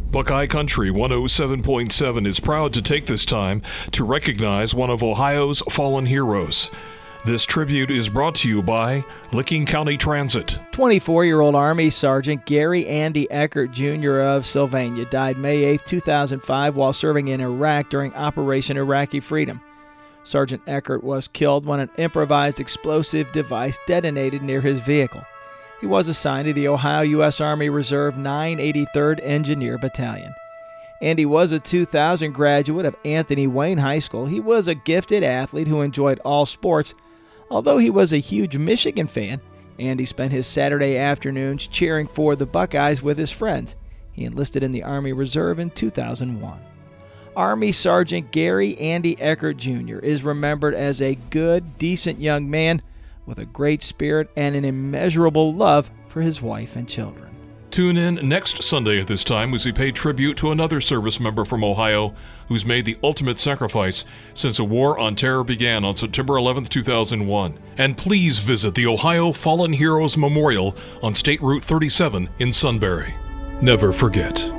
Buckeye Country 107.7 is proud to take this time to recognize one of Ohio's fallen heroes. This tribute is brought to you by Licking County Transit. 24-year-old Army Sergeant Gary Andy Eckert Jr. of Sylvania died May 8, 2005 while serving in Iraq during Operation Iraqi Freedom. Sergeant Eckert was killed when an improvised explosive device detonated near his vehicle. He was assigned to the Ohio U.S. Army Reserve 983rd Engineer Battalion. Andy was a 2000 graduate of Anthony Wayne High School. He was a gifted athlete who enjoyed all sports. Although he was a huge Michigan fan, Andy spent his Saturday afternoons cheering for the Buckeyes with his friends. He enlisted in the Army Reserve in 2001. Army Sergeant Gary Andy Eckert Jr. is remembered as a good, decent young man with a great spirit and an immeasurable love for his wife and children. Tune in next Sunday at this time as we pay tribute to another service member from Ohio who's made the ultimate sacrifice since a war on terror began on September 11, 2001. And please visit the Ohio Fallen Heroes Memorial on State Route 37 in Sunbury. Never forget.